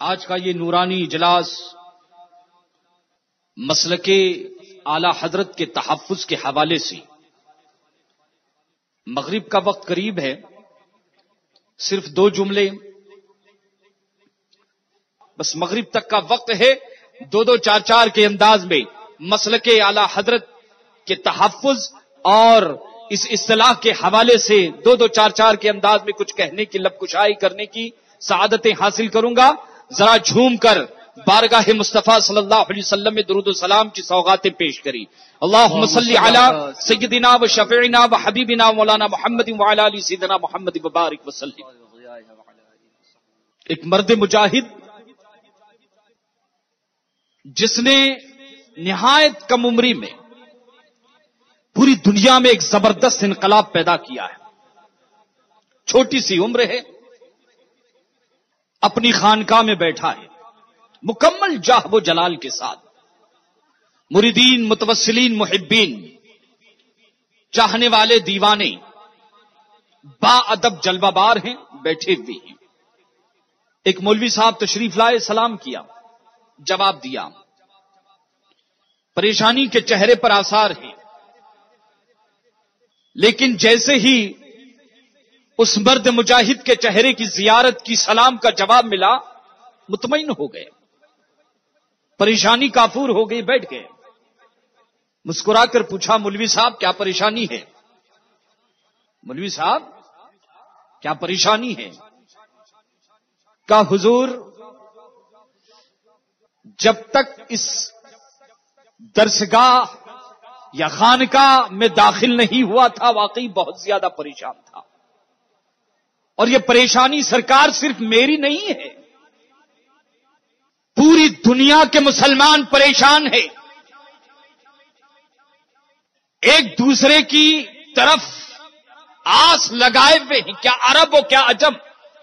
آج کا یہ نورانی اجلاس مسلک اعلی حضرت کے تحفظ کے حوالے سے، مغرب کا وقت قریب ہے، صرف 2 جملے، بس مغرب تک کا وقت ہے، 2 4 کے انداز میں مسلک اعلی حضرت کے تحفظ اور اس اصطلاح کے حوالے سے 2 4 کے انداز میں کچھ کہنے کی، لب کشائی کرنے کی سعادتیں حاصل کروں گا۔ ذرا جھوم کر بارگاہ مصطفیٰ صلی اللہ علیہ وسلم میں درود و سلام کی سوغاتیں پیش کری۔ اللہم صلی علی سیدنا و شفیعنا و حبیبنا مولانا محمد وعلی آل سیدنا محمد وبارک وسلم۔ ایک مرد مجاہد جس نے نہایت کم عمری میں پوری دنیا میں ایک زبردست انقلاب پیدا کیا ہے، چھوٹی سی عمر ہے، اپنی خانقاہ میں بیٹھا ہے، مکمل جاہ و جلال کے ساتھ، مریدین، متوسلین، محبین، چاہنے والے دیوانے با ادب جلوہ بار ہیں، بیٹھے ہوئے ہیں۔ ایک مولوی صاحب تشریف لائے، سلام کیا، جواب دیا، پریشانی کے چہرے پر آثار ہیں، لیکن جیسے ہی اس مرد مجاہد کے چہرے کی زیارت کی سلام کا جواب ملا، مطمئن ہو گئے، پریشانی کافور ہو گئی، بیٹھ گئے۔ مسکرا کر پوچھا، مولوی صاحب کیا پریشانی ہے؟ مولوی صاحب کیا پریشانی ہے؟ کہا حضور، جب تک اس درسگاہ یا خانقاہ میں داخل نہیں ہوا تھا واقعی بہت زیادہ پریشان تھا، اور یہ پریشانی سرکار صرف میری نہیں ہے، پوری دنیا کے مسلمان پریشان ہیں، ایک دوسرے کی طرف آس لگائے ہوئے ہیں، کیا عرب ہو کیا عجم،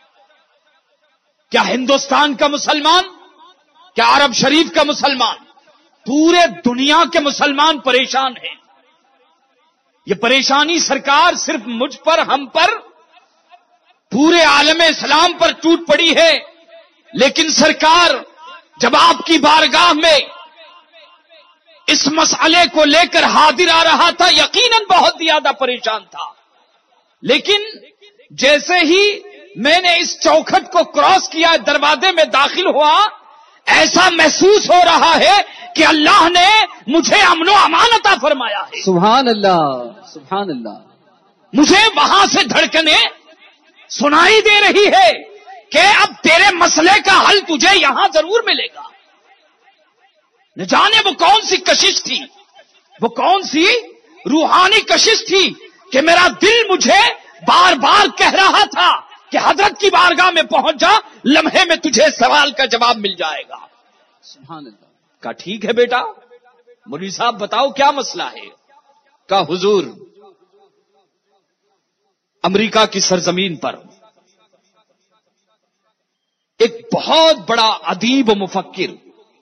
کیا ہندوستان کا مسلمان، کیا عرب شریف کا مسلمان، پورے دنیا کے مسلمان پریشان ہیں۔ یہ پریشانی سرکار صرف مجھ پر، ہم پر، پورے عالم اسلام پر ٹوٹ پڑی ہے، لیکن سرکار جب آپ کی بارگاہ میں اس مسئلے کو لے کر حاضر آ رہا تھا، یقیناً بہت زیادہ پریشان تھا، لیکن جیسے ہی میں نے اس چوکھٹ کو کراس کیا، دروازے میں داخل ہوا، ایسا محسوس ہو رہا ہے کہ اللہ نے مجھے امن و امان عطا فرمایا ہے۔ سبحان اللہ، سبحان اللہ۔ مجھے وہاں سے دھڑکنیں سنائی دے رہی ہے کہ اب تیرے مسئلے کا حل تجھے یہاں ضرور ملے گا۔ نہ جانے وہ کون سی کشش تھی، وہ کون سی روحانی کشش تھی کہ میرا دل مجھے بار بار کہہ رہا تھا کہ حضرت کی بارگاہ میں پہنچ جا، لمحے میں تجھے سوال کا جواب مل جائے گا۔ سبحان اللہ۔ کہا ٹھیک ہے بیٹا، مولوی صاحب بتاؤ کیا مسئلہ ہے؟ کہا حضور، امریکہ کی سرزمین پر ایک بہت بڑا ادیب و مفکر،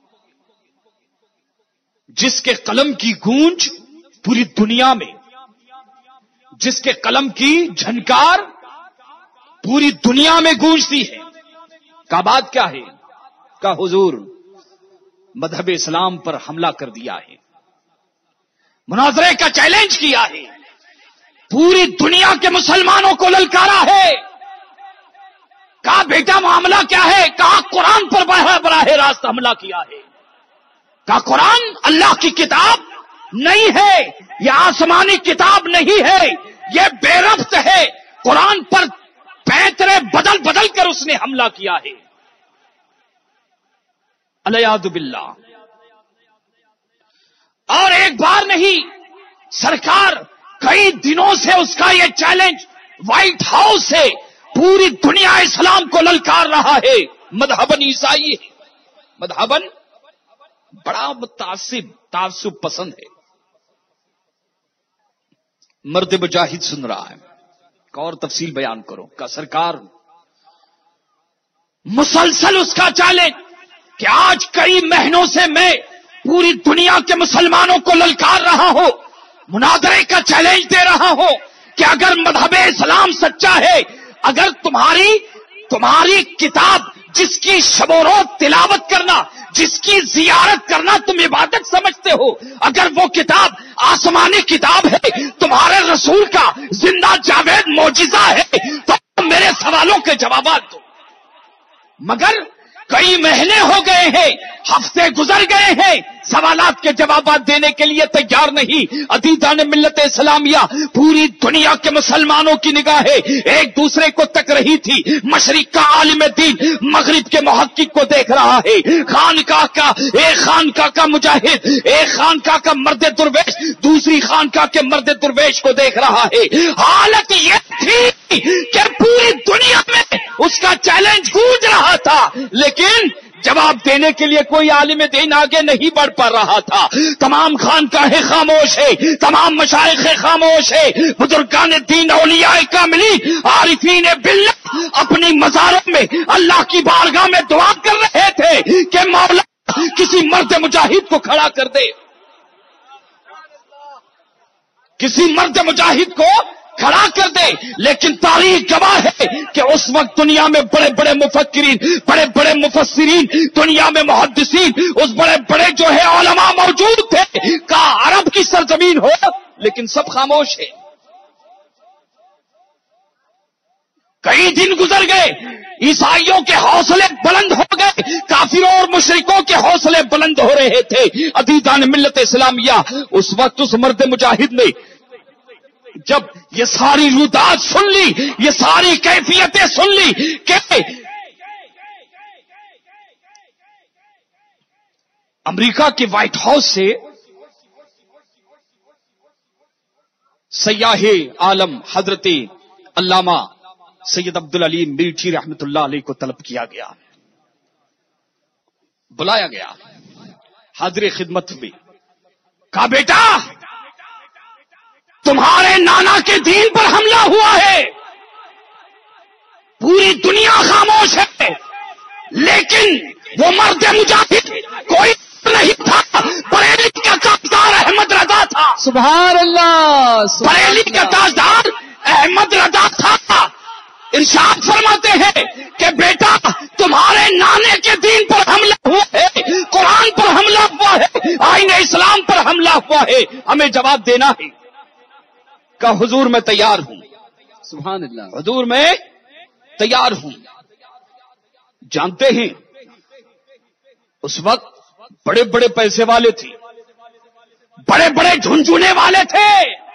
جس کے قلم کی گونج پوری دنیا میں، جس کے قلم کی جھنکار پوری دنیا میں گونجتی ہے، کہا بات کیا ہے؟ کہا حضور، مذہب اسلام پر حملہ کر دیا ہے، مناظرے کا چیلنج کیا ہے، پوری دنیا کے مسلمانوں کو للکارا ہے۔ کہا بیٹا معاملہ کیا ہے؟ کہا قرآن پر براہ راست حملہ کیا ہے۔ کہا قرآن اللہ کی کتاب نہیں ہے، یہ آسمانی کتاب نہیں ہے، یہ بے ربط ہے، قرآن پر پیترے بدل بدل کر اس نے حملہ کیا ہے۔ الیاذ باللہ۔ اور ایک بار نہیں، سرکار کئی دنوں سے اس کا یہ چیلنج وائٹ ہاؤس سے پوری دنیا اسلام کو للکار رہا ہے۔ مذہباً عیسائی ہے، مذہباً بڑا تعصب پسند ہے۔ مرد مجاہد سن رہا ہے، اور تفصیل بیان کرو۔ کا سرکار مسلسل اس کا چیلنج کہ آج کئی مہینوں سے میں پوری دنیا کے مسلمانوں کو للکار رہا ہوں، مناظرے کا چیلنج دے رہا ہوں کہ اگر مذہب اسلام سچا ہے، اگر تمہاری کتاب جس کی شب و روز تلاوت کرنا، جس کی زیارت کرنا تم عبادت سمجھتے ہو، اگر وہ کتاب آسمانی کتاب ہے، تمہارے رسول کا زندہ جاوید معجزہ ہے، تو میرے سوالوں کے جوابات دو۔ مگر کئی مہینے ہو گئے ہیں، ہفتے گزر گئے ہیں، سوالات کے جوابات دینے کے لیے تیار نہیں۔ عزیزان ملت اسلامیہ، پوری دنیا کے مسلمانوں کی نگاہیں ایک دوسرے کو تک رہی تھی۔ مشرق کا عالم دین مغرب کے محقق کو دیکھ رہا ہے، خانقاہ کا ایک خانقاہ کا مجاہد، ایک خانقاہ کا مرد درویش دوسری خانقاہ کے مرد درویش کو دیکھ رہا ہے۔ حالت یہ تھی کہ پوری دنیا میں اس کا چیلنج گونج رہا تھا، لیکن جواب دینے کے لیے کوئی عالم دین آگے نہیں بڑھ پا رہا تھا۔ تمام خانقاہیں خاموش ہے، تمام مشائخ خاموش ہے، بزرگان دین اولیاء کاملین عارفین باللہ اپنی مزاروں میں اللہ کی بارگاہ میں دعا کر رہے تھے کہ مولا کسی مرد مجاہد کو کھڑا کر دے، کسی مرد مجاہد کو کھڑا کر دے۔ لیکن تاریخ گواہ ہے کہ اس وقت دنیا میں بڑے بڑے مفکرین، بڑے بڑے مفسرین، دنیا میں محدثین، اس بڑے بڑے جو ہے علماء موجود تھے۔ کا عرب کی سرزمین ہو، لیکن سب خاموش ہے۔ کئی دن گزر گئے، عیسائیوں کے حوصلے بلند ہو گئے، کافروں اور مشرکوں کے حوصلے بلند ہو رہے تھے۔ عزیزان ملت اسلامیہ، اس وقت اس مرد مجاہد نے جب یہ ساری رودات سن لی، یہ ساری کیفیتیں سن لی کہ امریکہ کے وائٹ ہاؤس سے سیاح عالم حضرت علامہ سید عبدالعلیم میرٹھی رحمت اللہ علیہ کو طلب کیا گیا، بلایا گیا، حاضر خدمت میں کہا بیٹا تمہارے نانا کے دین پر حملہ ہوا ہے، پوری دنیا خاموش ہے، لیکن وہ مرد مجاہد کوئی نہیں تھا، بریلی کا تاجدار احمد رضا تھا۔ سبحان اللہ، بریلی کا تاجدار احمد رضا تھا۔ ارشاد فرماتے ہیں کہ بیٹا تمہارے نانے کے دین پر حملہ ہوا ہے، قرآن پر حملہ ہوا ہے، آئین اسلام پر حملہ ہوا ہے، ہمیں جواب دینا ہے۔ کہ حضور میں تیار ہوں، سبحان اللہ، حضور میں تیار ہوں۔ جانتے ہیں اس وقت بڑے بڑے پیسے والے تھے، بڑے بڑے جھنجھونے والے تھے،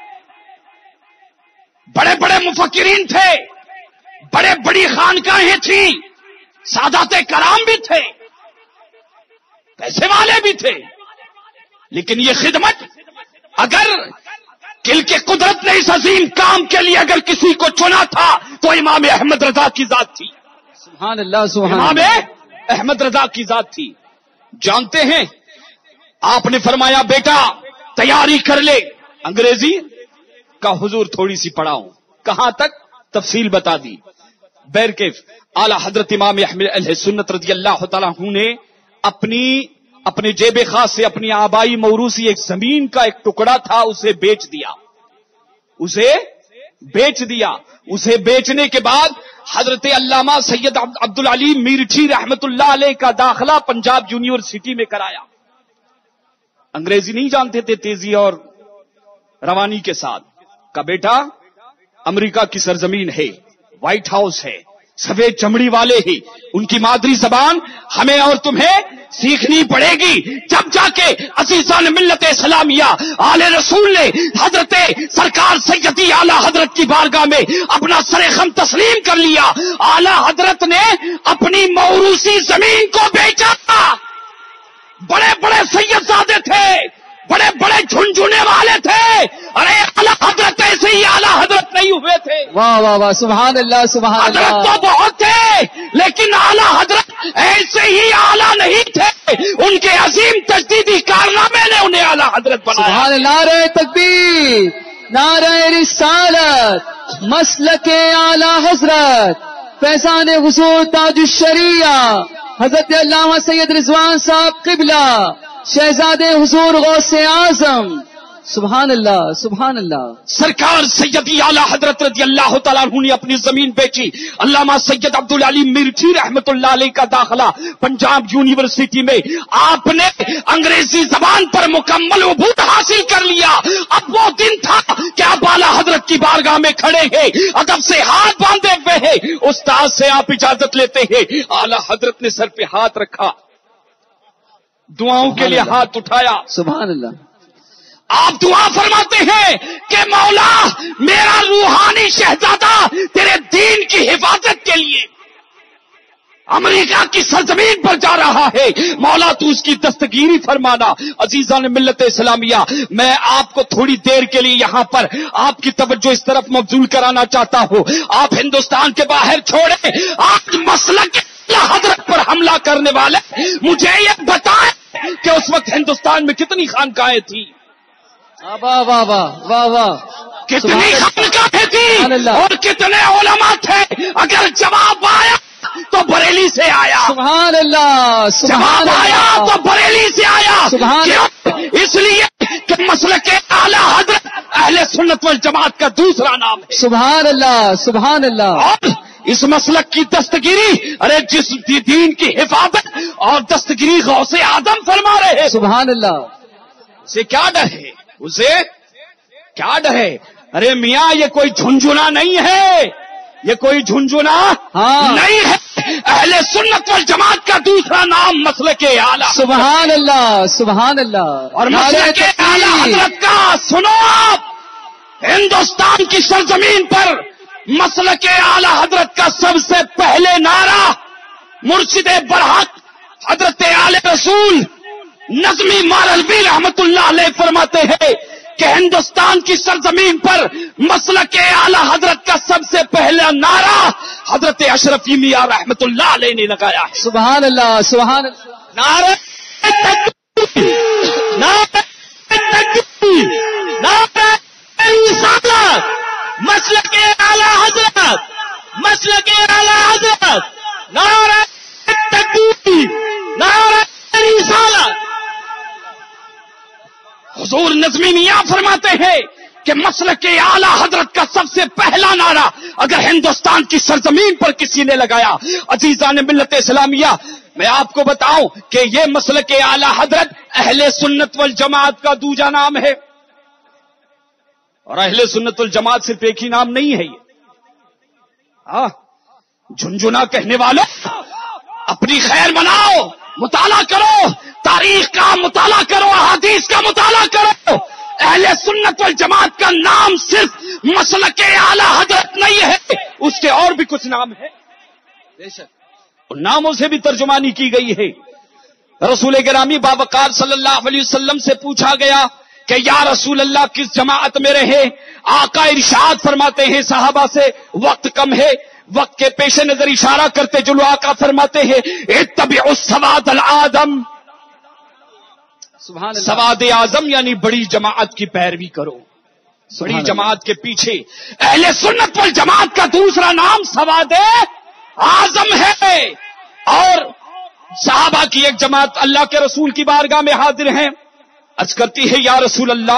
بڑے بڑے مفکرین تھے، بڑے بڑی خانقاہیں تھیں، سادات کرام بھی تھے، پیسے والے بھی تھے، لیکن یہ خدمت اگر دل کے قدرت نے اس عظیم کام کے لیے اگر کسی کو چنا تھا تو امام احمد رضا کی ذات تھی۔ سبحان اللہ، سبحان امام اللہ، احمد رضا کی ذات تھی۔ جانتے ہیں آپ نے فرمایا بیٹا تیاری کر لے، انگریزی کا حضور تھوڑی سی پڑھاؤں، کہاں تک تفصیل بتا دی۔ بیرکیف اعلی حضرت امام احمد علیہ سنت رضی اللہ تعالیٰ عنہ نے اپنے جیب خاص سے اپنی آبائی موروثی ایک زمین کا ایک ٹکڑا تھا، اسے بیچ دیا، اسے بیچنے کے بعد حضرت علامہ سید عبدالعلیم میرٹھی رحمت اللہ علیہ کا داخلہ پنجاب یونیورسٹی میں کرایا۔ انگریزی نہیں جانتے تھے تیزی اور روانی کے ساتھ، کا بیٹا امریکہ کی سرزمین ہے، وائٹ ہاؤس ہے، سفید چمڑی والے ہی، ان کی مادری زبان ہمیں اور تمہیں سیکھنی پڑے گی، جب جا کے عزیزان ملت اسلامیہ آل رسول نے حضرت سرکار سیدی اعلی حضرت کی بارگاہ میں اپنا سر خم تسلیم کر لیا۔ اعلی حضرت نے اپنی موروثی زمین کو بیچا، بڑے بڑے سید زادے تھے، بڑے بڑے جھنجھونے والے تھے، ارے اعلی حضرت ایسے ہی اعلی حضرت نہیں ہوئے تھے۔ واہ واہ واہ، سبحان اللہ، سبحان حضرت اللہ، تو بہت تھے لیکن اعلی حضرت ایسے ہی اعلی نہیں تھے، ان کے عظیم تجدیدی کارنامے نے انہیں اعلی حضرت بنایا۔ سبحان اللہ، نعرہ تکبیر، نعرہ رسالت، مسلک اعلی حضرت، فیضان حضور تاج الشریعہ حضرت علامہ سید رضوان صاحب قبلہ، شہزادے حضور غوث اعظم سبحان اللہ سبحان اللہ. سرکار سیدی اعلیٰ حضرت رضی اللہ تعالیٰ عنہ نے اپنی زمین بیچی. علامہ سید عبدالعلی میرٹھی رحمت اللہ علیہ کا داخلہ پنجاب یونیورسٹی میں. آپ نے انگریزی زبان پر مکمل عبور حاصل کر لیا. اب وہ دن تھا کہ آپ اعلیٰ حضرت کی بارگاہ میں کھڑے ہیں, ادب سے ہاتھ باندھے ہوئے ہیں, استاد سے آپ اجازت لیتے ہیں. اعلیٰ حضرت نے سر پہ ہاتھ رکھا, دعاؤں کے لیے ہاتھ اٹھایا. سبحان اللہ. آپ دعا فرماتے ہیں کہ مولا میرا روحانی شہزادہ تیرے دین کی حفاظت کے لیے امریکہ کی سرزمین پر جا رہا ہے, مولا تو اس کی دستگیری فرمانا. عزیزان ملت اسلامیہ, میں آپ کو تھوڑی دیر کے لیے یہاں پر آپ کی توجہ اس طرف مبذول کرانا چاہتا ہوں. آپ ہندوستان کے باہر چھوڑیں, آج مسلک حضرت پر حملہ کرنے والے مجھے یہ بتائیں کہ اس وقت ہندوستان میں کتنی خانقاہیں تھی, واہ واہ واہ واہ واہ, کتنی خانقاہیں تھی اور کتنے علماء تھے. اگر جواب آیا تو بریلی سے آیا, سبحان اللہ سبحان جواب آیا تو بریلی سے آیا. سبحان کیوں؟ اس لیے کہ مسلک اعلیٰ حضرت اہل سنت والجماعت کا دوسرا نام ہے. سبحان اللہ سبحان اللہ. اور اس مسلک کی دستگیری, ارے جس دین کی حفاظت اور دستگیری غوث اعظم فرما رہے ہیں. سبحان اللہ. اسے کیا ڈر ہے, اسے کیا ڈر ہے؟ ارے میاں یہ کوئی جھنجھنا نہیں ہے, یہ کوئی جھنجھنا نہیں ہے. اہل سنت والجماعت کا دوسرا نام مسلک اعلیٰ. سبحان اللہ سبحان اللہ. اور مسلک اعلیٰ حضرت کا سنو آپ, ہندوستان کی سرزمین پر مسلک اعلیٰ حضرت کا سب سے پہلے نعرہ مرشد برحق حضرت اعلی رسول نظمی مارلوی رحمت اللہ علیہ فرماتے ہیں کہ ہندوستان کی سرزمین پر مسلک اعلیٰ حضرت کا سب سے پہلا نعرہ حضرت اشرفی میاں رحمت اللہ علیہ نے لگایا ہے. سبحان اللہ سبحان اللہ. نعرہ تکبیر, نعرہ تکبیر, نعرہ رسالت, مسلک اعلیٰ حضرت, مسلک اعلیٰ حضرت, نعرہ تکبیر, نعرہ رسالت. حضور نظمی میاں فرماتے ہیں کہ مسلک اعلیٰ حضرت کا سب سے پہلا نعرہ اگر ہندوستان کی سرزمین پر کسی نے لگایا, عزیزان ملت اسلامیہ, میں آپ کو بتاؤں کہ یہ مسلک اعلیٰ حضرت اہل سنت والجماعت کا دوجا نام ہے. اور اہل سنت والجماعت صرف ایک ہی نام نہیں ہے. یہ جھنجھنا کہنے والوں اپنی خیر مناؤ, مطالعہ کرو, تاریخ کا مطالعہ کرو, احادیث کا مطالعہ کرو. اہل سنت والجماعت کا نام صرف مسلک اعلیٰ حضرت نہیں ہے, اس کے اور بھی کچھ نام ہے. بے شک ان ناموں سے بھی ترجمانی کی گئی ہے. رسول گرامی باوقار صلی اللہ علیہ وسلم سے پوچھا گیا کہ یا رسول اللہ کس جماعت میں رہے؟ آقا ارشاد فرماتے ہیں صحابہ سے وقت کم ہے, وقت کے پیش نظر اشارہ کرتے چلو آقا فرماتے ہیں اتبعوا السواد الاعظم. سواد اعظم یعنی بڑی جماعت کی پیروی کرو, بڑی جماعت کے پیچھے. اہل سنت والجماعت کا دوسرا نام سواد اعظم ہے. اور صحابہ کی ایک جماعت اللہ کے رسول کی بارگاہ میں حاضر ہیں, عرض کرتی ہے یا رسول اللہ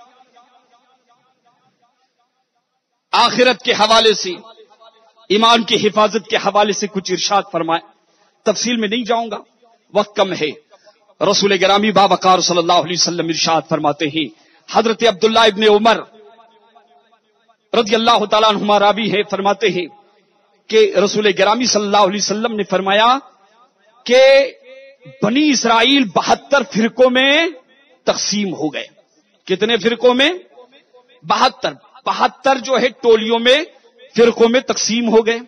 آخرت کے حوالے سے, ایمان کی حفاظت کے حوالے سے کچھ ارشاد فرمائیں. تفصیل میں نہیں جاؤں گا, وقت کم ہے. رسول گرامی باوقار صلی اللہ علیہ وسلم ارشاد فرماتے ہیں, حضرت عبداللہ ابن عمر رضی اللہ تعالیٰ عنہما راوی ہے, فرماتے ہیں کہ رسول گرامی صلی اللہ علیہ وسلم نے فرمایا کہ بنی اسرائیل 72 فرقوں میں تقسیم ہو گئے. کتنے فرقوں میں؟ 72 جو ہے ٹولیوں میں, فرقوں میں تقسیم ہو گئے.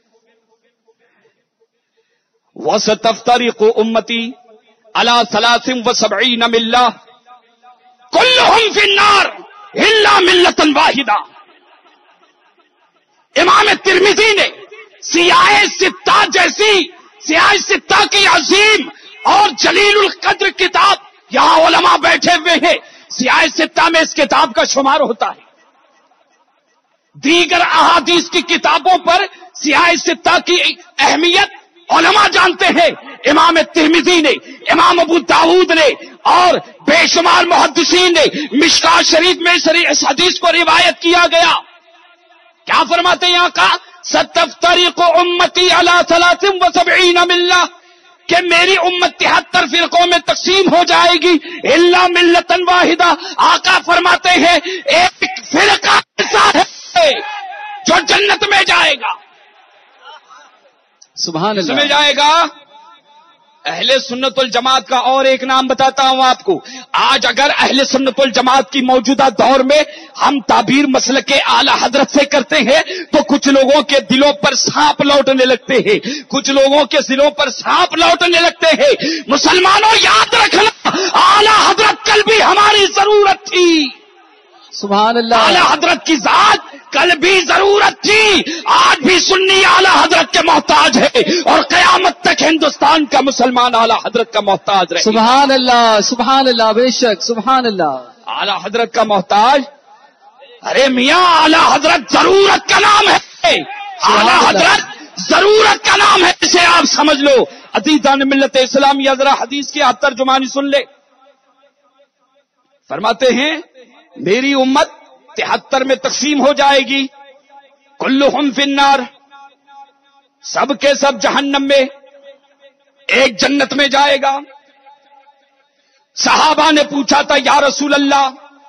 وَسَتَفْتَرِقُ أُمَّتِي عَلَى 73 مِلَّةٍ كُلُّهُمْ فِي النَّارِ إِلَّا مِلَّةً وَاحِدَةً. امام ترمذی نے سیاہ ستہ جیسی, سیاہ ستہ کی عظیم اور جلیل القدر کتاب, یہاں علماء بیٹھے ہوئے ہیں, سیاہ ستہ میں اس کتاب کا شمار ہوتا ہے. دیگر احادیث کی کتابوں پر سیاہ ستہ کی اہمیت علماء جانتے ہیں. امام ترمذی نے, امام ابو داؤد نے اور بے شمار محدثین نے مشکات شریف میں اس حدیث کو روایت کیا گیا. کیا فرماتے ہیں آقا؟ ستفترق امتی علی 73 ملہ، کہ میری امت 73 فرقوں میں تقسیم ہو جائے گی، الا ملتن واحدہ. آقا فرماتے ہیں ایک فرقہ ایسا ہے جو جنت میں جائے گا. سبحان اس میں اللہ. جائے گا. اہل سنت الجماعت کا اور ایک نام بتاتا ہوں آپ کو. آج اگر اہل سنت الجماعت کی موجودہ دور میں ہم تعبیر مسلک اعلی حضرت سے کرتے ہیں تو کچھ لوگوں کے دلوں پر سانپ لوٹنے لگتے ہیں، کچھ لوگوں کے دلوں پر سانپ لوٹنے لگتے ہیں. مسلمانوں یاد رکھنا، اعلی حضرت کل بھی ہماری ضرورت تھی. سبحان اللہ. اعلی حضرت کی ذات کل بھی ضرورت تھی، آج بھی سنی اعلی حضرت کے محتاج ہے، اور قیامت تک ہندوستان کا مسلمان اعلی حضرت کا محتاج رہے. سبحان اللہ. سبحان اللہ. بے شک. سبحان اللہ. اعلی حضرت کا محتاج. ارے میاں اعلی حضرت ضرورت کا نام ہے، اعلی حضرت ضرورت کا نام ہے، اسے آپ سمجھ لو. عزیزان ملت اسلامی، ذرا حدیث کی آپ ترجمانی سن لے. فرماتے ہیں میری امت 73 میں تقسیم ہو جائے گی، کلہم فی النار، سب کے سب جہنم میں، ایک جنت میں جائے گا. صحابہ نے پوچھا تھا یا رسول اللہ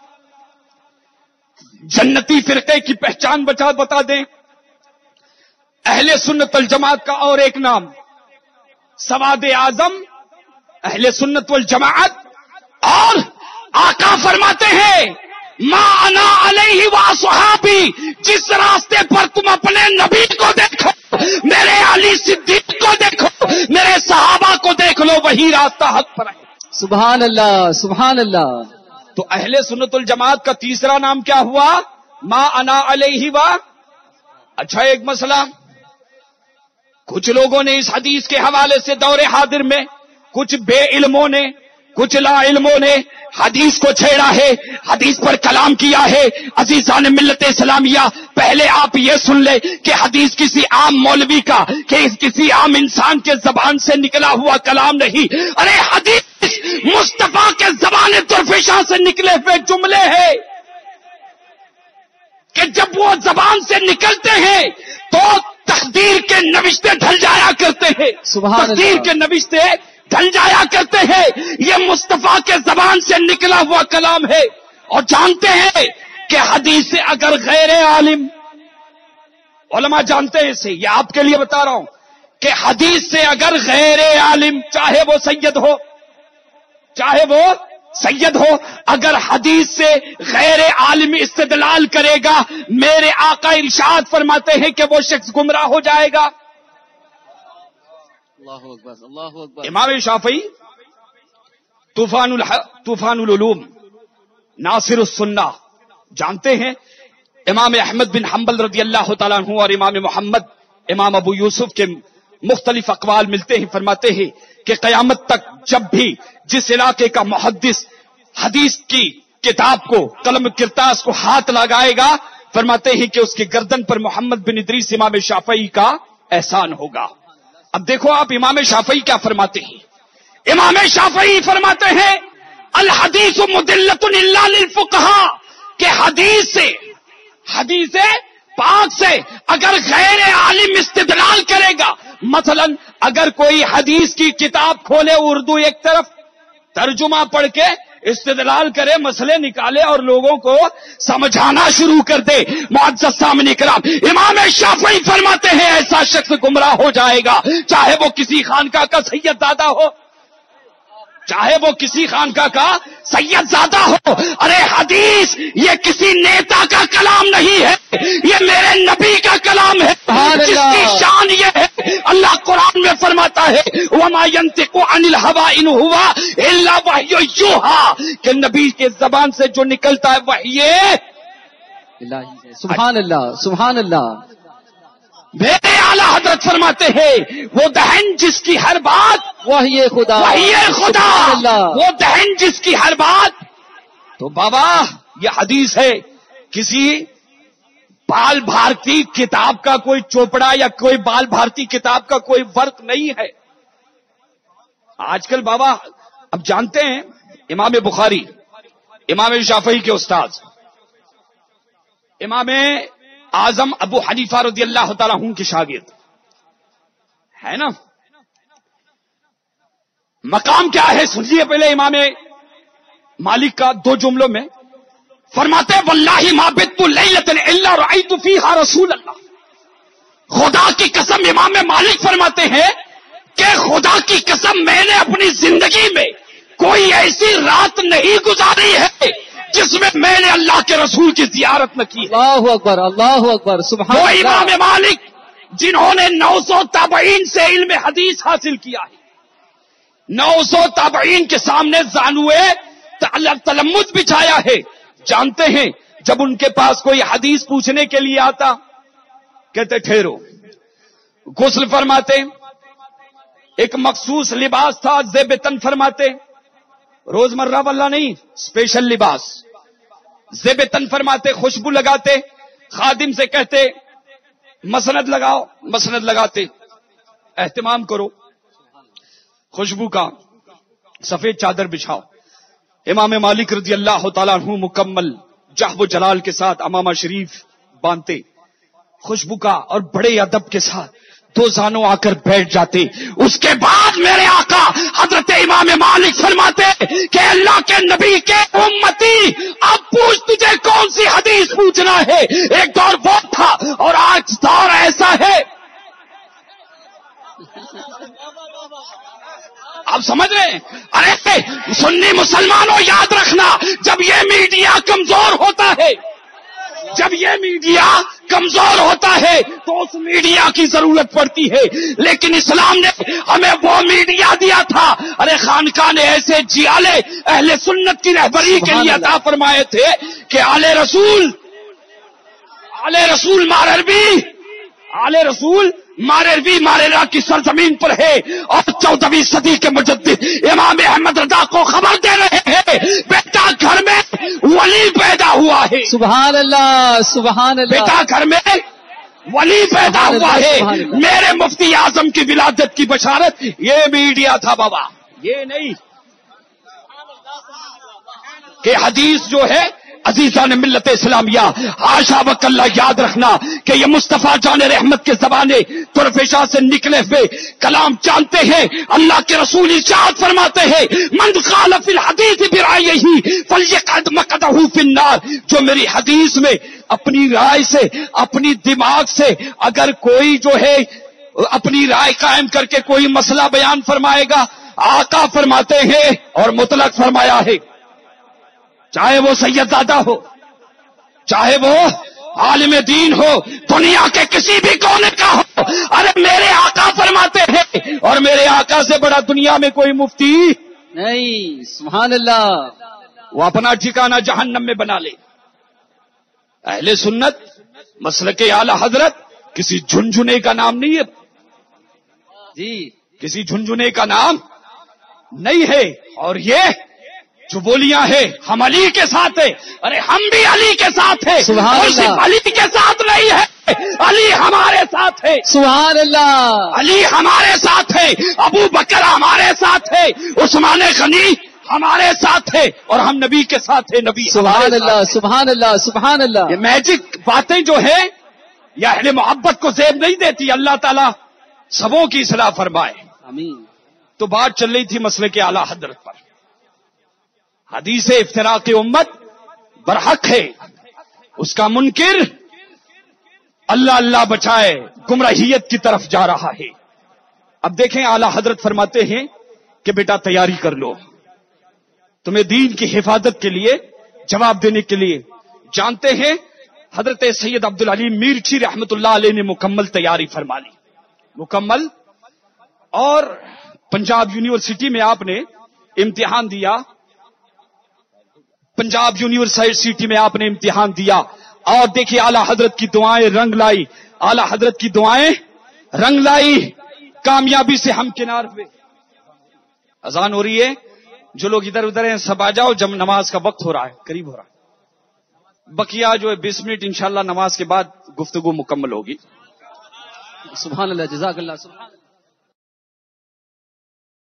جنتی فرقے کی پہچان بتا دیں. اہل سنت الجماعت کا اور ایک نام سواد اعظم اہل سنت والجماعت. اور آقا فرماتے ہیں ما انا علیہ واصحابی، جس راستے پر تم اپنے نبی کو دیکھو، میرے علی صدیق کو دیکھو، میرے صحابہ کو دیکھ لو، وہی راستہ حق پر ہے. سبحان اللہ. سبحان اللہ. تو اہل سنت الجماعت کا تیسرا نام کیا ہوا؟ ما انا علیہ وا. اچھا ایک مسئلہ، کچھ لوگوں نے اس حدیث کے حوالے سے دور حاضر میں، کچھ بے علموں نے، کچھ لا علموں نے حدیث کو چھیڑا ہے، حدیث پر کلام کیا ہے. عزیزان ملت اسلامیہ، پہلے آپ یہ سن لیں کہ حدیث کسی عام مولوی کا، کہ کسی عام انسان کے زبان سے نکلا ہوا کلام نہیں. ارے حدیث مصطفیٰ کے زبان طرفشاں سے نکلے ہوئے جملے ہیں کہ جب وہ زبان سے نکلتے ہیں تو تقدیر کے نوشتے ڈھل جایا کرتے ہیں. سبحان اللہ. تقدیر کے نوشتے ڈھل جایا کرتے ہیں. یہ مصطفیٰ کے زبان سے نکلا ہوا کلام ہے. اور جانتے ہیں کہ حدیث سے اگر غیر عالم، علماء جانتے ہیں اسے، یہ آپ کے لیے بتا رہا ہوں کہ حدیث سے اگر غیر عالم، چاہے وہ سید ہو، چاہے وہ سید ہو، اگر حدیث سے غیر عالم استدلال کرے گا، میرے آقا ارشاد فرماتے ہیں کہ وہ شخص گمراہ ہو جائے گا. اللہ اکبر. اللہ اکبر. امام شافعی طوفان العلوم، ناصر السنہ، جانتے ہیں امام احمد بن حنبل رضی اللہ تعالیٰ عنہ اور امام محمد امام ابو یوسف کے مختلف اقوال ملتے ہیں. فرماتے ہیں کہ قیامت تک جب بھی جس علاقے کا محدث حدیث کی کتاب کو، قلم کرتاس کو ہاتھ لگائے گا، فرماتے ہیں کہ اس کی گردن پر محمد بن ادریس امام شافعی کا احسان ہوگا. اب دیکھو آپ امام شافعی کیا فرماتے ہیں. امام شافعی فرماتے ہیں الحدیث مدلۃ الا للفقہاء، کہ حدیث پاک سے اگر غیر عالم استدلال کرے گا، مثلا اگر کوئی حدیث کی کتاب کھولے، اردو ایک طرف، ترجمہ پڑھ کے استدلال کرے، مسئلے نکالے اور لوگوں کو سمجھانا شروع کر دے، معزز سامعین کرام، امام شافعی فرماتے ہیں ایسا شخص گمراہ ہو جائے گا، چاہے وہ کسی خانقاہ کا سید زادہ ہو، چاہے وہ کسی خانقاہ کا سید زادہ ہو. ارے حدیث یہ کسی نیتا کا کلام نہیں ہے، یہ میرے نبی کا کلام ہے، جس کی شان یہ ہے. اللہ قرآن میں فرماتا ہے وَمَا يَنْطِقُ عَنِ الْهَوَىٰ إِنْ هُوَ إِلَّا وَحْيٌ يُوحَىٰ، کہ نبی کے زبان سے جو نکلتا ہے وحی الہی ہے. سبحان اللہ. سبحان اللہ. میرے اعلیٰ حضرت فرماتے ہیں وہ دہن جس کی ہر بات وحی خدا، وحی خدا، سبحان اللہ. وہ دہن جس کی ہر بات. تو بابا یہ حدیث ہے، کسی بال بھارتی کتاب کا کوئی چوپڑا یا کوئی بال بھارتی کتاب کا کوئی فرق نہیں ہے. آج کل بابا اب جانتے ہیں امام بخاری امام شافعی کے استاد امام اعظم ابو حنیفہ رضی اللہ تعالیٰ عنہ کے شاگرد ہے نا. مقام کیا ہے سنیے پہلے امام مالک کا دو جملوں میں. فرماتے واللہ ما بت لیلۃ الا رأیت فیہا رسول اللہ. خدا کی قسم امام مالک فرماتے ہیں کہ خدا کی قسم میں نے اپنی زندگی میں کوئی ایسی رات نہیں گزاری ہے جس میں میں نے اللہ کے رسول کی زیارت نہ کی. اللہ اکبر اللہ اکبر سبحان وہ اللہ. امام مالک جنہوں نے 900 تابعین سے علم حدیث حاصل کیا ہے, 900 تابعین کے سامنے زانوے تلمذ بچھایا ہے. جانتے ہیں جب ان کے پاس کوئی حدیث پوچھنے کے لیے آتا کہتے ٹھہرو, غسل فرماتے, ایک مخصوص لباس تھا زیب تن فرماتے, روزمرہ والا نہیں اسپیشل لباس, زیب تن فرماتے, خوشبو لگاتے, خادم سے کہتے مسند لگاؤ, مسند لگاتے, اہتمام کرو خوشبو کا, سفید چادر بچھاؤ. امام مالک رضی اللہ تعالیٰ عنہ مکمل جہب و جلال کے ساتھ امامہ شریف باندھتے خوشبو کا اور بڑے ادب کے ساتھ دو زانوں آ کر بیٹھ جاتے. اس کے بعد میرے آقا حضرت امام مالک فرماتے کہ اللہ کے نبی کے امتی اب پوچھ تجھے کون سی حدیث پوچھنا ہے. ایک دور وہ تھا اور آج دور ایسا ہے. آپ سمجھ رہے ہیں؟ ارے سنی مسلمانوں یاد رکھنا, جب یہ میڈیا کمزور ہوتا ہے, جب یہ میڈیا کمزور ہوتا ہے تو اس میڈیا کی ضرورت پڑتی ہے. لیکن اسلام نے ہمیں وہ میڈیا دیا تھا. ارے خانقاہ نے ایسے جیالے اہل سنت کی رہبری کے لیے عطا فرمائے تھے کہ آل رسول مارروی, آل رسول مارروی ماریرا کی سرزمین پر ہے اور 14ویں صدی کے مجدد امام احمد رضا کو خبر دے رہے ہیں بیٹا گھر میں ولی پیدا ہوا ہے. سبحان اللہ سبحان اللہ. بیٹا گھر میں ولی پیدا ہوا ہے. میرے مفتی اعظم کی ولادت کی بشارت یہ میڈیا تھا بابا, یہ نہیں کہ حدیث جو ہے عزیزان ملت اسلامیہ حاشا وکلا یاد رکھنا کہ یہ مصطفیٰ جان رحمت کے زبانے طرفشاہ سے نکلے ہوئے کلام جانتے ہیں. اللہ کے رسول ارشاد فرماتے ہیں من قال فی الحدیث برائیہ فلیقعد مقعدہ فی النار. جو میری حدیث میں اپنی رائے سے اپنی دماغ سے اگر کوئی جو ہے اپنی رائے قائم کر کے کوئی مسئلہ بیان فرمائے گا, آقا فرماتے ہیں اور مطلق فرمایا ہے چاہے وہ سید زادہ ہو, چاہے وہ عالم دین ہو, دنیا کے کسی بھی کونے کا ہو, ارے میرے آقا فرماتے ہیں اور میرے آقا سے بڑا دنیا میں کوئی مفتی نہیں. سبحان اللہ. وہ اپنا ٹھکانہ جہنم میں بنا لے. اہل سنت مسلک اعلی حضرت کسی جھنجھنے کا نام نہیں ہے جی, کسی جھنجھنے کا نام نہیں ہے. اور یہ جو بولیاں ہیں ہم علی کے ساتھ ہیں, ارے ہم بھی علی کے ساتھ ہیں, اور صرف علی کے ساتھ نہیں ہے, علی ہمارے ساتھ ہے. سبحان اللہ. علی ہمارے ساتھ ہے, ابو بکر ہمارے ساتھ ہے, عثمان غنی ہمارے ساتھ ہے, اور ہم نبی کے ساتھ ہے. نبی سبحان اللہ سبحان اللہ سبحان اللہ. یہ میجک باتیں جو ہیں یہ اہل محبت کو زیب نہیں دیتی. اللہ تعالیٰ سبوں کی اصلاح فرمائے. آمین. تو بات چل رہی تھی مسئلے کے اعلی حضرت پر. حدیث افتراق امت برحق ہے, اس کا منکر اللہ اللہ بچائے گمراہیت کی طرف جا رہا ہے. اب دیکھیں اعلی حضرت فرماتے ہیں کہ بیٹا تیاری کر لو, تمہیں دین کی حفاظت کے لیے جواب دینے کے لیے. جانتے ہیں حضرت سید عبدالعلیم میرچی رحمت اللہ علیہ نے مکمل تیاری فرما لی, مکمل. اور پنجاب یونیورسٹی میں آپ نے امتحان دیا, پنجاب یونیورسٹی میں آپ نے امتحان دیا, اور دیکھیے اعلی حضرت کی دعائیں رنگ لائی, اعلی حضرت کی دعائیں رنگ لائی, کامیابی سے ہم کنار ہوئے. اذان ہو رہی ہے, جو لوگ ادھر ادھر ہیں سب آ جاؤ, جب نماز کا وقت ہو رہا ہے, قریب ہو رہا ہے. بقیہ جو ہے 20 منٹ انشاءاللہ نماز کے بعد گفتگو مکمل ہوگی. سبحان اللہ. جزاک اللہ. سبحان اللہ.